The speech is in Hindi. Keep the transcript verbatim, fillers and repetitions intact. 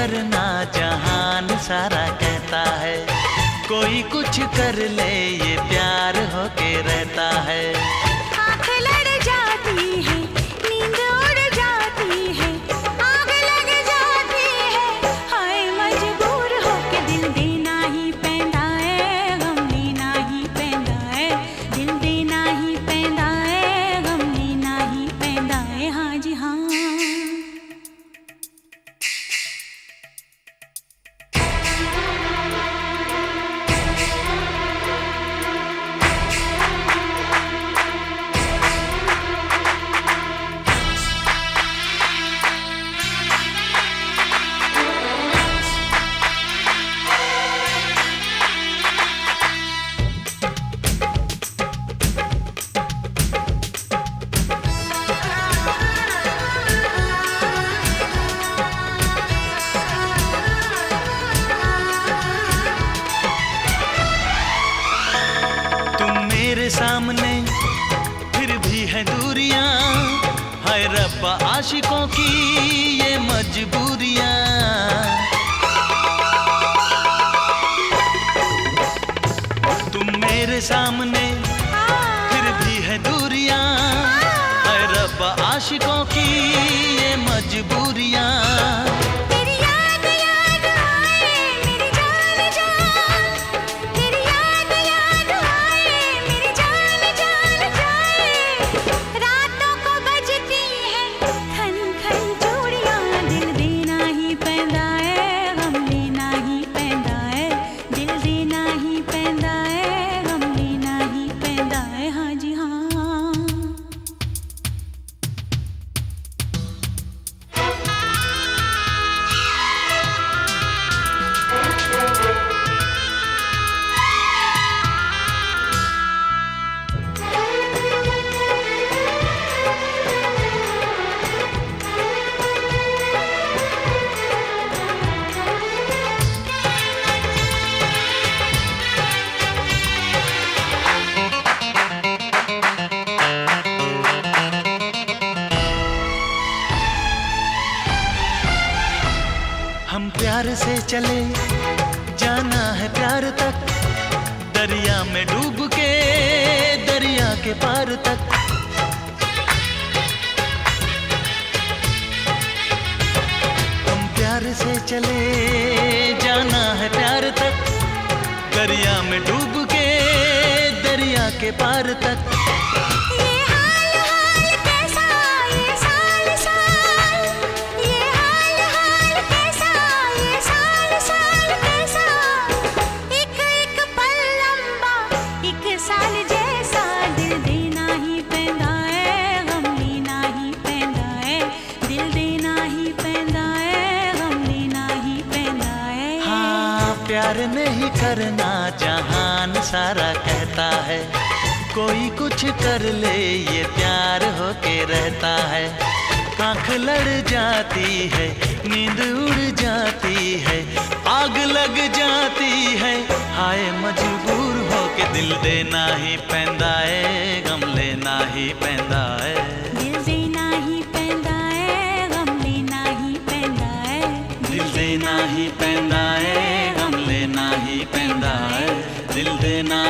करना जहान सारा कहता है, कोई कुछ कर ले ये प्यार होके रहता है। आँख लड़ जाती है, नींद उड़ जाती है, आग लग जाती है, हाय मजबूर होके दिल देना ही पैंदा है, गम लेना ही पैंदा है, दिल देना ही पैंदा है, गम लेना ही पैंदा है, हाँ जी हाँ। मेरे सामने फिर भी है दूरियां, हाय रब्बा आशिकों की ये मजबूरियां। तुम मेरे सामने फिर भी है दूरियां, हाय रब्बा आशिकों की ये मजबूरियां। हम प्यार से चले जाना है प्यार तक, दरिया में डूब के दरिया के पार तक। हम प्यार से चले जाना है प्यार तक, दरिया में डूब के दरिया के पार तक। प्यार नहीं करना जहान सारा कहता है, कोई कुछ कर ले ये प्यार होके रहता है। आँख लड़ जाती है, नींद उड़ जाती है, आग लग जाती है, हाय मजबूर होके दिल देना ही पैंदा है, गम लेना ही पैंदा है। दिल देना ही पैंदा है, गम लेना ही पैंदा है, दिल देना ही पैंदा है, गम लेना ही पैंदा है, दिल देना